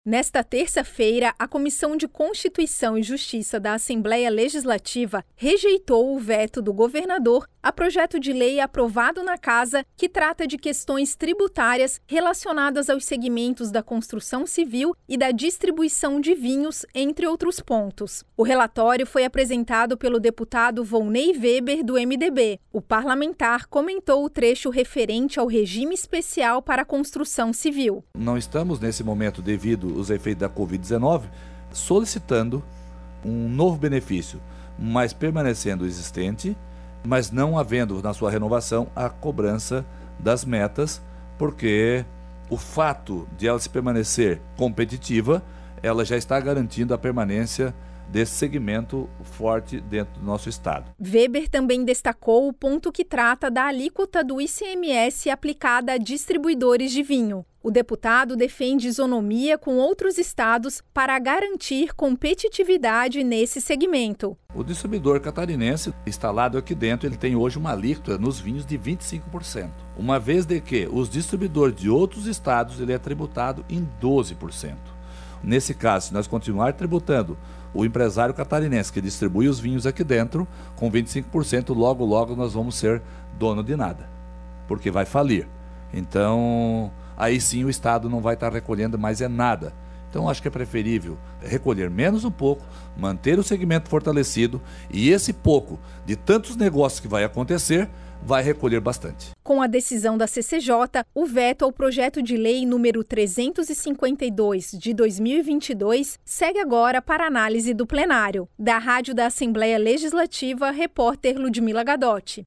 Nesta terça-feira, a Comissão de Constituição e Justiça da Assembleia Legislativa rejeitou o veto do governador a projeto de lei aprovado na Casa que trata de questões tributárias relacionadas aos segmentos da construção civil e da distribuição de vinhos, entre outros pontos. O relatório foi apresentado pelo deputado Volney Weber, do MDB. O parlamentar comentou o trecho referente ao regime especial para a construção civil. Não estamos, nesse momento, devido os efeitos da Covid-19, solicitando um novo benefício, mas permanecendo existente, mas não havendo na sua renovação a cobrança das metas, porque o fato de ela se permanecer competitiva, ela já está garantindo a permanência desse segmento forte dentro do nosso estado. Weber também destacou o ponto que trata da alíquota do ICMS aplicada a distribuidores de vinho. O deputado defende isonomia com outros estados para garantir competitividade nesse segmento. O distribuidor catarinense instalado aqui dentro, ele tem hoje uma alíquota nos vinhos de 25%. Uma vez de que os distribuidores de outros estados, ele é tributado em 12%. Nesse caso, se nós continuar tributando o empresário catarinense que distribui os vinhos aqui dentro, com 25%, logo nós vamos ser dono de nada, porque vai falir. Então, aí sim o Estado não vai estar recolhendo mais nada. Então, acho que é preferível recolher menos um pouco, manter o segmento fortalecido e esse pouco de tantos negócios que vai acontecer, vai recolher bastante. Com a decisão da CCJ, o veto ao projeto de lei número 352 de 2022 segue agora para análise do plenário. Da Rádio da Assembleia Legislativa, repórter Ludmila Gadotti.